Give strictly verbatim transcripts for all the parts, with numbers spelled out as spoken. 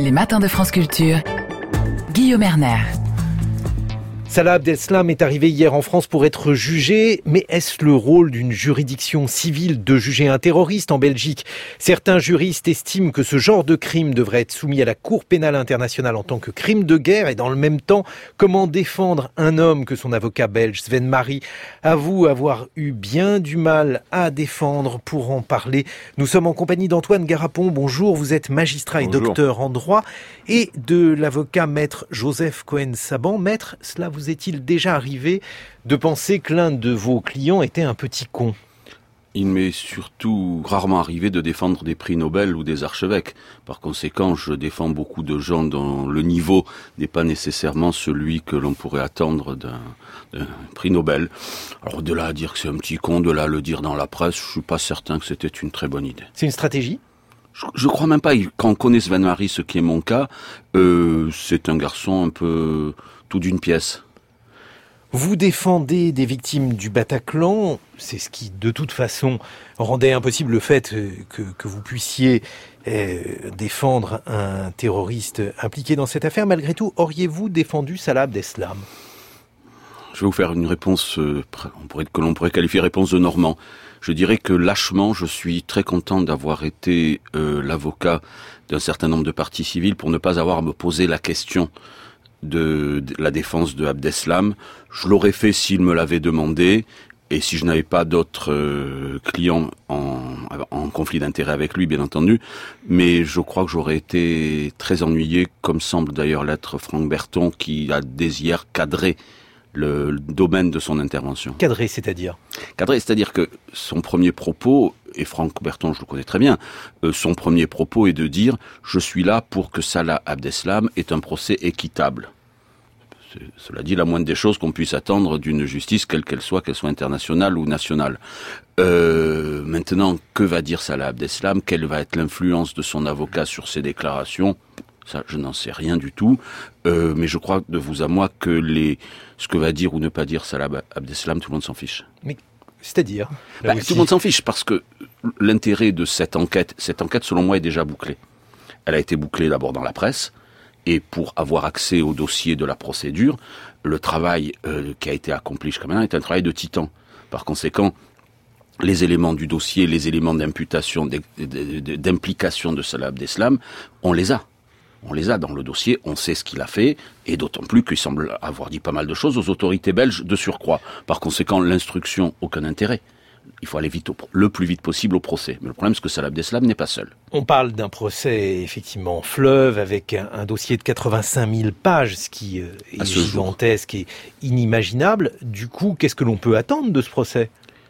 Les matins de France Culture. Guillaume Erner. Salah Abdeslam est arrivé hier en France pour être jugé, mais est-ce le rôle d'une juridiction civile de juger un terroriste en Belgique ? Certains juristes estiment que ce genre de crime devrait être soumis à la Cour pénale internationale en tant que crime de guerre, et dans le même temps, comment défendre un homme que son avocat belge Sven Marie avoue avoir eu bien du mal à défendre? Pour en parler, nous sommes en compagnie d'Antoine Garapon. Bonjour, vous êtes magistrat et Bonjour. docteur en droit, et de l'avocat maître Joseph Cohen-Saban. Maître, cela vous est-il déjà arrivé de penser que l'un de vos clients était un petit con ? Il m'est surtout rarement arrivé de défendre des prix Nobel ou des archevêques. Par conséquent, je défends beaucoup de gens dont le niveau n'est pas nécessairement celui que l'on pourrait attendre d'un, d'un prix Nobel. Alors de là à dire que c'est un petit con, de là à le dire dans la presse, je suis pas certain que c'était une très bonne idée. C'est une stratégie ? Je, je crois même pas, quand on connaît Sven Marie, ce qui est mon cas, euh, c'est un garçon un peu tout d'une pièce. Vous défendez des victimes du Bataclan, c'est ce qui, de toute façon, rendait impossible le fait que, que vous puissiez euh, défendre un terroriste impliqué dans cette affaire. Malgré tout, auriez-vous défendu Salah Abdeslam ? Je vais vous faire une réponse euh, on pourrait, que l'on pourrait qualifier réponse de Normand. Je dirais que lâchement, je suis très content d'avoir été euh, l'avocat d'un certain nombre de parties civiles pour ne pas avoir à me poser la question de, de la défense de Abdeslam. Je l'aurais fait s'il me l'avait demandé et si je n'avais pas d'autres euh, clients en, en conflit d'intérêt avec lui, bien entendu. Mais je crois que j'aurais été très ennuyé, comme semble d'ailleurs l'être Franck Berton, qui a dès hier cadré le, le domaine de son intervention. Cadré, c'est-à-dire ? Cadré, c'est-à-dire que son premier propos, et Franck Berton, je le connais très bien, euh, son premier propos est de dire « Je suis là pour que Salah Abdeslam ait un procès équitable ». Cela dit, la moindre des choses qu'on puisse attendre d'une justice, quelle qu'elle soit, qu'elle soit internationale ou nationale. Euh, maintenant, que va dire Salah Abdeslam ? Quelle va être l'influence de son avocat sur ses déclarations ? Ça, je n'en sais rien du tout. Euh, mais je crois de vous à moi que les, ce que va dire ou ne pas dire Salah Abdeslam, tout le monde s'en fiche. Mais c'est-à-dire bah, Tout le monde s'en fiche parce que l'intérêt de cette enquête, cette enquête, selon moi, est déjà bouclée. Elle a été bouclée d'abord dans la presse. Et pour avoir accès au dossier de la procédure, le travail euh, qui a été accompli jusqu'à maintenant est un travail de titan. Par conséquent, les éléments du dossier, les éléments d'imputation, d'implication de Salah Abdeslam, on les a. On les a dans le dossier, on sait ce qu'il a fait, et d'autant plus qu'il semble avoir dit pas mal de choses aux autorités belges de surcroît. Par conséquent, l'instruction, aucun intérêt. Il faut aller vite au, le plus vite possible au procès. Mais le problème, c'est que Salah Abdeslam n'est pas seul. On parle d'un procès, effectivement, fleuve, avec un, un dossier de quatre-vingt-cinq mille pages, ce qui euh, est gigantesque et inimaginable. Du coup, qu'est-ce que l'on peut attendre de ce procès ?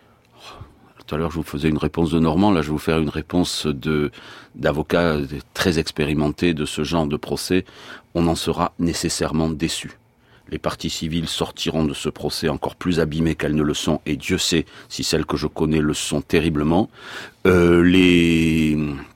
Tout à l'heure, je vous faisais une réponse de Normand. Là, je vais vous faire une réponse de, d'avocat très expérimenté de ce genre de procès. On en sera nécessairement déçu. Les parties civiles sortiront de ce procès encore plus abîmées qu'elles ne le sont, et Dieu sait si celles que je connais le sont terriblement. Euh, les...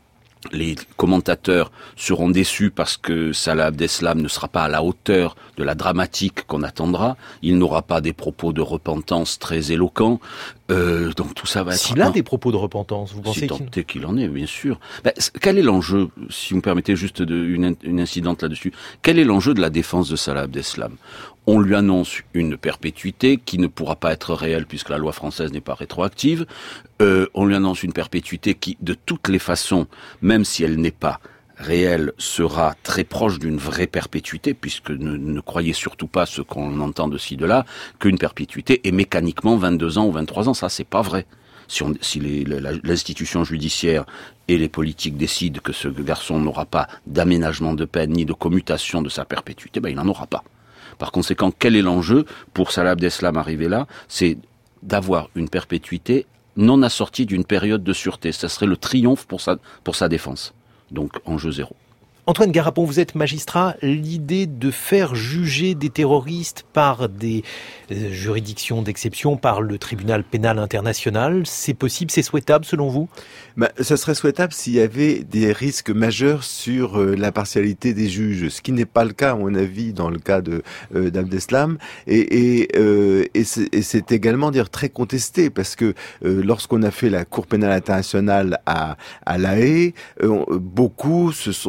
Les commentateurs seront déçus parce que Salah Abdeslam ne sera pas à la hauteur de la dramatique qu'on attendra. Il n'aura pas des propos de repentance très éloquents. Euh, donc tout ça va être... S'il a des propos de repentance, vous pensez si qu'il... tant est qu'il en est, bien sûr. Ben, quel est l'enjeu, si vous me permettez juste de, une, une incidente là-dessus, quel est l'enjeu de la défense de Salah Abdeslam ? On lui annonce une perpétuité qui ne pourra pas être réelle puisque la loi française n'est pas rétroactive. Euh, on lui annonce une perpétuité qui, de toutes les façons, même si elle n'est pas réelle, sera très proche d'une vraie perpétuité, puisque ne, ne croyez surtout pas ce qu'on entend de ci, de là, qu'une perpétuité est mécaniquement vingt-deux ans ou vingt-trois ans. Ça, c'est pas vrai. Si, on, si les, la, l'institution judiciaire et les politiques décident que ce garçon n'aura pas d'aménagement de peine ni de commutation de sa perpétuité, ben il n'en aura pas. Par conséquent, quel est l'enjeu pour Salah Abdeslam arrivé là ? C'est d'avoir une perpétuité non assortie d'une période de sûreté. Ça serait le triomphe pour sa, pour sa défense. Donc, enjeu zéro. Antoine Garapon, vous êtes magistrat. L'idée de faire juger des terroristes par des euh, juridictions d'exception, par le tribunal pénal international, c'est possible, c'est souhaitable selon vous ? Bah, ça serait souhaitable s'il y avait des risques majeurs sur euh, l'impartialité des juges, ce qui n'est pas le cas, à mon avis, dans le cas de euh, d'Abdeslam. Et, et, euh, et, c'est, et c'est également dire très contesté, parce que euh, lorsqu'on a fait la Cour pénale internationale à, à La Haye, euh, beaucoup se sont émus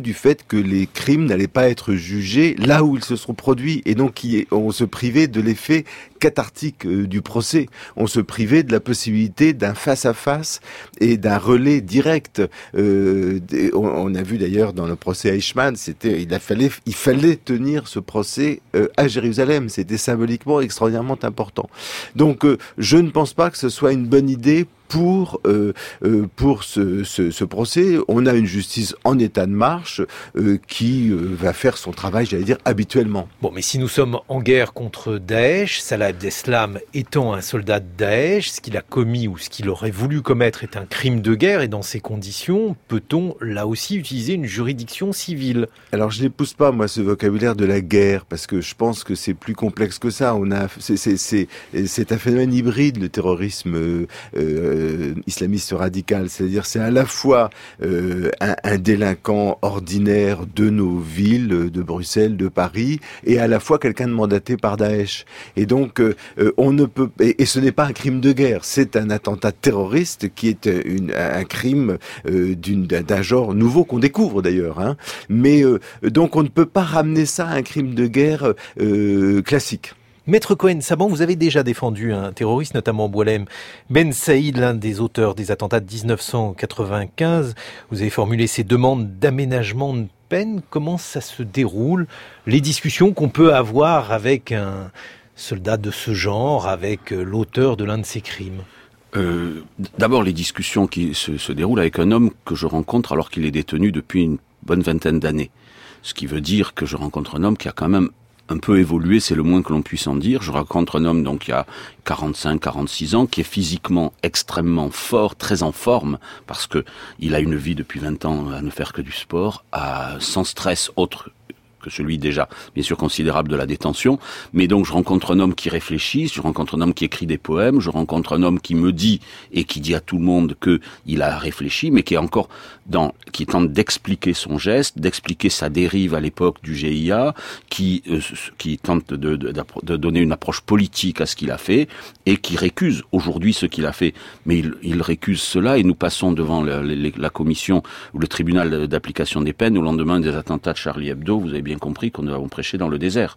vu du fait que les crimes n'allaient pas être jugés là où ils se sont produits, et donc on se privait de l'effet cathartique du procès. On se privait de la possibilité d'un face-à-face et d'un relais direct. Euh, on a vu d'ailleurs dans le procès Eichmann, c'était, il a fallu, il fallait tenir ce procès euh, à Jérusalem. C'était symboliquement extraordinairement important. Donc, euh, je ne pense pas que ce soit une bonne idée pour euh, euh, pour ce, ce, ce procès. On a une justice en état de marche euh, qui euh, va faire son travail, j'allais dire, habituellement. Bon, mais si nous sommes en guerre contre Daesh, Salah Abdeslam étant un soldat de Daesh, ce qu'il a commis ou ce qu'il aurait voulu commettre est un crime de guerre, et dans ces conditions, peut-on là aussi utiliser une juridiction civile? Alors, je n'épouse pas, moi, ce vocabulaire de la guerre, parce que je pense que c'est plus complexe que ça. On a, c'est, c'est, c'est, c'est un phénomène hybride, le terrorisme euh, euh, islamiste radical, c'est-à-dire c'est à la fois euh, un, un délinquant ordinaire de nos villes, de Bruxelles, de Paris, et à la fois quelqu'un de mandaté par Daesh. Et donc euh, on ne peut et, et ce n'est pas un crime de guerre, c'est un attentat terroriste qui est une, un crime euh, d'une, d'un genre nouveau qu'on découvre d'ailleurs. Hein. Mais euh, donc on ne peut pas ramener ça à un crime de guerre euh, classique. Maître Cohen-Saban, vous avez déjà défendu un terroriste, notamment Boualem Ben Saïd, l'un des auteurs des attentats de dix-neuf cent quatre-vingt-quinze. Vous avez formulé ces demandes d'aménagement de peine. Comment ça se déroule, les discussions qu'on peut avoir avec un soldat de ce genre, avec l'auteur de l'un de ces crimes? euh, D'abord, les discussions qui se, se déroulent avec un homme que je rencontre alors qu'il est détenu depuis une bonne vingtaine d'années. Ce qui veut dire que je rencontre un homme qui a quand même un peu évolué, c'est le moins que l'on puisse en dire. Je rencontre un homme donc qui a quarante-cinq, quarante-six ans, qui est physiquement extrêmement fort, très en forme, parce que il a une vie depuis vingt ans à ne faire que du sport, à, sans stress autre que celui déjà, bien sûr, considérable de la détention. Mais donc, je rencontre un homme qui réfléchit, je rencontre un homme qui écrit des poèmes, je rencontre un homme qui me dit, et qui dit à tout le monde que il a réfléchi, mais qui est encore dans, qui tente d'expliquer son geste, d'expliquer sa dérive à l'époque du G I A, qui, euh, qui tente de, de, de donner une approche politique à ce qu'il a fait, et qui récuse aujourd'hui ce qu'il a fait. Mais il, il récuse cela, et nous passons devant la, la, la commission, ou le tribunal d'application des peines, au lendemain des attentats de Charlie Hebdo. Vous avez bien compris qu'on avons prêché dans le désert.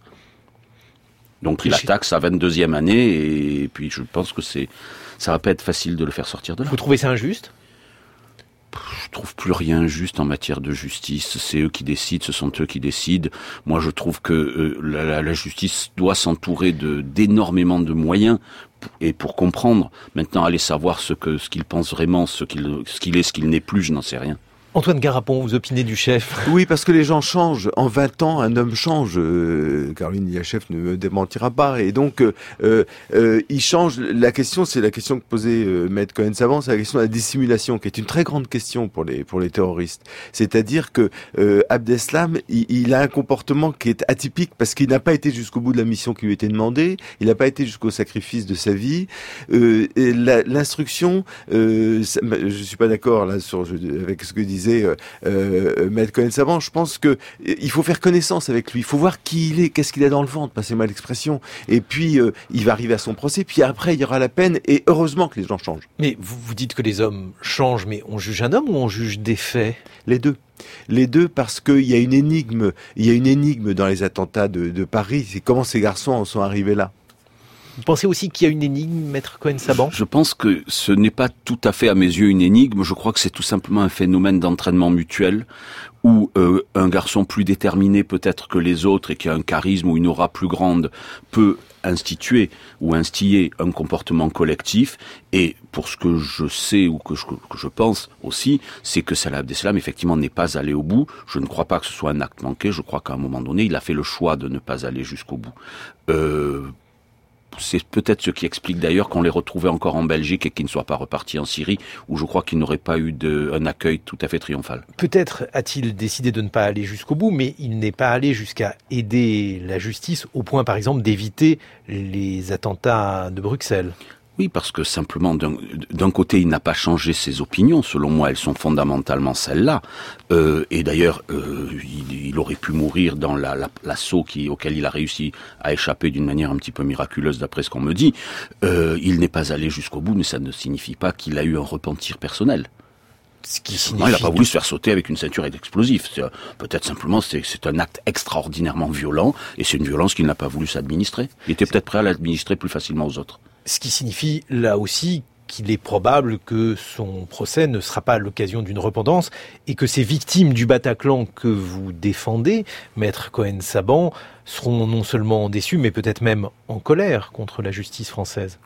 Donc il attaque sa vingt-deuxième année, et puis je pense que c'est, ça va pas être facile de le faire sortir de là. Vous trouvez ça injuste? Je trouve plus rien injuste en matière de justice. C'est eux qui décident, ce sont eux qui décident. Moi, je trouve que euh, la, la justice doit s'entourer de d'énormément de moyens, et pour comprendre. Maintenant, aller savoir ce que ce qu'il pense vraiment, ce qu'il ce qu'il est, ce qu'il n'est plus, je n'en sais rien. Antoine Garapon, vous opinez du chef? Oui, parce que les gens changent. En vingt ans, un homme change. Euh, Caroline Diachef ne me démentira pas. Et donc, euh, euh, il change. La question, c'est la question que posait euh, Maître Cohen-Saban, c'est la question de la dissimulation, qui est une très grande question pour les pour les terroristes. C'est-à-dire que euh, Abdeslam, il, il a un comportement qui est atypique parce qu'il n'a pas été jusqu'au bout de la mission qui lui était demandée. Il n'a pas été jusqu'au sacrifice de sa vie. Euh, et la, l'instruction, euh, ça, je suis pas d'accord là sur avec ce que disait Euh, euh, Maître Cohen-Saban. Je pense que il faut faire connaissance avec lui. Il faut voir qui il est, qu'est-ce qu'il a dans le ventre, passez-moi l'expression. Et puis euh, il va arriver à son procès. Puis après il y aura la peine. Et heureusement que les gens changent. Mais vous, vous dites que les hommes changent, mais on juge un homme ou on juge des faits? Les deux. Les deux, parce qu'il y a une énigme. Il y a une énigme dans les attentats de, de Paris. C'est comment ces garçons en sont arrivés là. Vous pensez aussi qu'il y a une énigme, Maître Cohen-Saban? Je pense que ce n'est pas tout à fait à mes yeux une énigme. Je crois que c'est tout simplement un phénomène d'entraînement mutuel où euh, un garçon plus déterminé peut-être que les autres et qui a un charisme ou une aura plus grande peut instituer ou instiller un comportement collectif. Et pour ce que je sais ou que je, que je pense aussi, c'est que Salah Abdeslam effectivement n'est pas allé au bout. Je ne crois pas que ce soit un acte manqué. Je crois qu'à un moment donné, il a fait le choix de ne pas aller jusqu'au bout. Euh... C'est peut-être ce qui explique d'ailleurs qu'on les retrouvait encore en Belgique et qu'ils ne soient pas repartis en Syrie, où je crois qu'ils n'auraient pas eu de, un accueil tout à fait triomphal. Peut-être a-t-il décidé de ne pas aller jusqu'au bout, mais il n'est pas allé jusqu'à aider la justice, au point par exemple d'éviter les attentats de Bruxelles. Oui, parce que simplement, d'un, d'un côté, il n'a pas changé ses opinions. Selon moi, elles sont fondamentalement celles-là. Euh, et d'ailleurs, euh, il, il aurait pu mourir dans la, la, l'assaut qui, auquel il a réussi à échapper d'une manière un petit peu miraculeuse, d'après ce qu'on me dit. Euh, il n'est pas allé jusqu'au bout, mais ça ne signifie pas qu'il a eu un repentir personnel. Ce qui signifie... Non, il n'a pas voulu se faire sauter avec une ceinture d'explosifs. C'est, peut-être simplement, c'est, c'est un acte extraordinairement violent, et c'est une violence qu'il n'a pas voulu s'administrer. Il était peut-être prêt à l'administrer plus facilement aux autres. Ce qui signifie, là aussi, qu'il est probable que son procès ne sera pas l'occasion d'une repentance et que ces victimes du Bataclan que vous défendez, Maître Cohen-Saban, seront non seulement déçues, mais peut-être même en colère contre la justice française.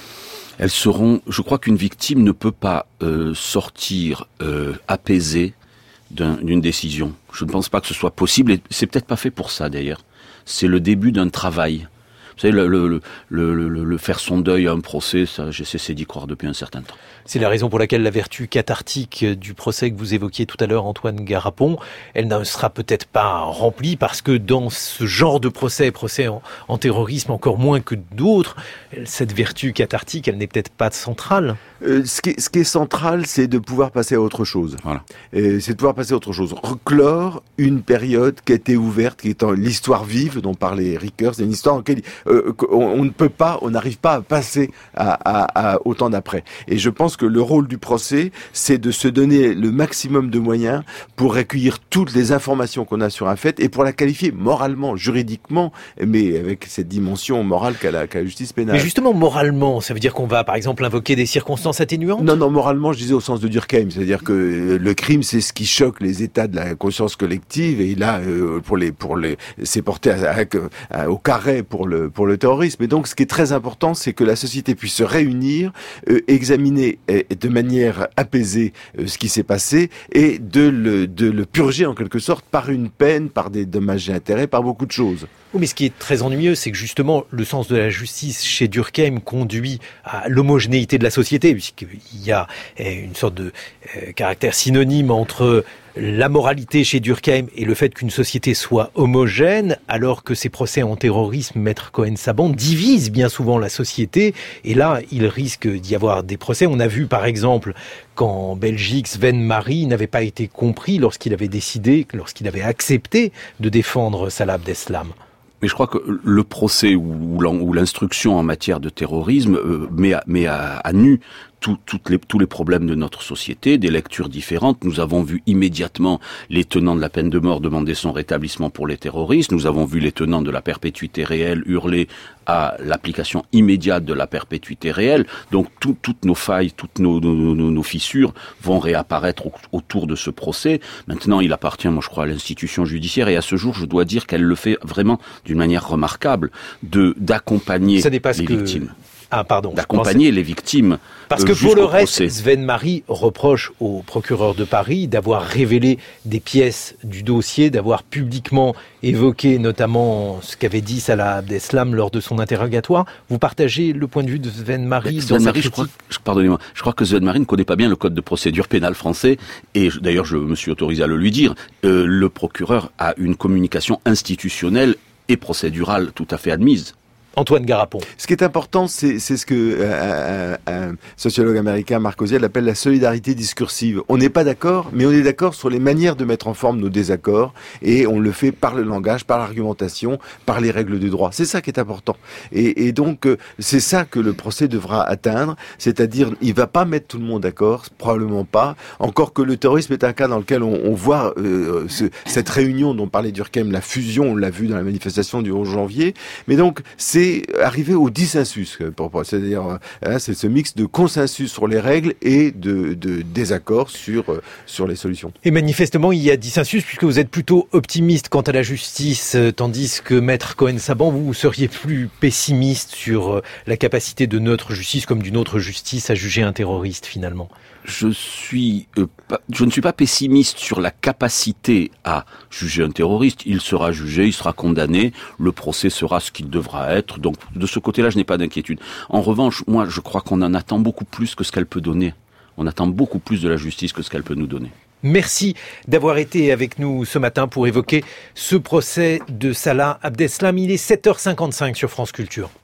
Elles seront... Je crois qu'une victime ne peut pas euh, sortir euh, apaisée d'un, d'une décision. Je ne pense pas que ce soit possible, et c'est peut-être pas fait pour ça d'ailleurs. C'est le début d'un travail. Vous savez, le, le, le, le, le, le faire son deuil à un procès, ça, j'ai cessé d'y croire depuis un certain temps. C'est la raison pour laquelle la vertu cathartique du procès que vous évoquiez tout à l'heure, Antoine Garapon, elle ne sera peut-être pas remplie parce que dans ce genre de procès, procès en, en terrorisme encore moins que d'autres, cette vertu cathartique, elle n'est peut-être pas centrale. Euh, ce, qui est, ce qui est central, c'est de pouvoir passer à autre chose. Voilà. Et c'est de pouvoir passer à autre chose. Reclore une période qui a été ouverte, qui est en l'histoire vive dont parlait Ricoeur. C'est une histoire en laquelle euh, on, on ne peut pas, on n'arrive pas à passer à, à, à, au temps d'après. Et je pense que le rôle du procès, c'est de se donner le maximum de moyens pour recueillir toutes les informations qu'on a sur un fait et pour la qualifier moralement, juridiquement, mais avec cette dimension morale qu'a la, qu'a la justice pénale. Mais justement, moralement, ça veut dire qu'on va, par exemple, invoquer des circonstances atténuantes ? Non, non, moralement, je disais au sens de Durkheim, c'est-à-dire que le crime, c'est ce qui choque les états de la conscience collective, et là, euh, pour les, pour les, c'est porté à, à, à, au carré pour le, pour le terrorisme. Et donc, ce qui est très important, c'est que la société puisse se réunir, euh, examiner euh, de manière apaisée euh, ce qui s'est passé, et de le, de le purger en quelque sorte par une peine, par des dommages et intérêts, par beaucoup de choses. Oui, mais ce qui est très ennuyeux, c'est que justement, le sens de la justice chez Durkheim conduit à l'homogénéité de la société, puisqu'il y a une sorte de euh, caractère synonyme entre la moralité chez Durkheim et le fait qu'une société soit homogène, alors que ces procès en terrorisme, Maître Cohen-Saban, divisent bien souvent la société. Et là, il risque d'y avoir des procès. On a vu, par exemple, qu'en Belgique, Sven Marie n'avait pas été compris lorsqu'il avait décidé, lorsqu'il avait accepté de défendre Salah Abdeslam. Mais je crois que le procès ou l'instruction en matière de terrorisme euh, met, à, met à, à nu tout, toutes les, tous les problèmes de notre société, des lectures différentes. Nous avons vu immédiatement les tenants de la peine de mort demander son rétablissement pour les terroristes. Nous avons vu les tenants de la perpétuité réelle hurler à l'application immédiate de la perpétuité réelle. Donc tout, toutes nos failles, toutes nos, nos, nos, nos fissures vont réapparaître au, autour de ce procès. Maintenant, il appartient, moi je crois, à l'institution judiciaire, et à ce jour, je dois dire qu'elle le fait vraiment d'une manière remarquable, de d'accompagner les que... victimes. Ah, pardon. D'accompagner pensais... les victimes. Parce que pour le reste, Sven Marie reproche au procureur de Paris d'avoir révélé des pièces du dossier, d'avoir publiquement évoqué notamment ce qu'avait dit Salah Abdeslam lors de son interrogatoire. Vous partagez le point de vue de Sven Marie Sven dans Marie, sa je crois, je, pardonnez-moi, je crois que Sven Marie ne connaît pas bien le code de procédure pénale français, et d'ailleurs je me suis autorisé à le lui dire. Euh, le procureur a une communication institutionnelle et procédurale tout à fait admise. Antoine Garapon. Ce qui est important, c'est, c'est ce que euh, un, un sociologue américain, Marc Oziel, appelle la solidarité discursive. On n'est pas d'accord, mais on est d'accord sur les manières de mettre en forme nos désaccords, et on le fait par le langage, par l'argumentation, par les règles du droit. C'est ça qui est important. Et, et donc, euh, c'est ça que le procès devra atteindre, c'est-à-dire, il va pas mettre tout le monde d'accord, probablement pas, encore que le terrorisme est un cas dans lequel on, on voit euh, ce, cette réunion dont parlait Durkheim, la fusion, on l'a vu dans la manifestation du onze janvier, mais donc, c'est arriver au dissensus, c'est-à-dire hein, c'est ce mix de consensus sur les règles et de, de désaccord sur sur les solutions. Et manifestement, il y a dissensus puisque vous êtes plutôt optimiste quant à la justice, tandis que Maître Cohen-Saban, vous seriez plus pessimiste sur la capacité de notre justice comme d'une autre justice à juger un terroriste finalement. Je suis, euh, pas, je ne suis pas pessimiste sur la capacité à juger un terroriste. Il sera jugé, il sera condamné, le procès sera ce qu'il devra être. Donc, de ce côté-là, je n'ai pas d'inquiétude. En revanche, moi, je crois qu'on en attend beaucoup plus que ce qu'elle peut donner. On attend beaucoup plus de la justice que ce qu'elle peut nous donner. Merci d'avoir été avec nous ce matin pour évoquer ce procès de Salah Abdeslam. Il est sept heures cinquante-cinq sur France Culture.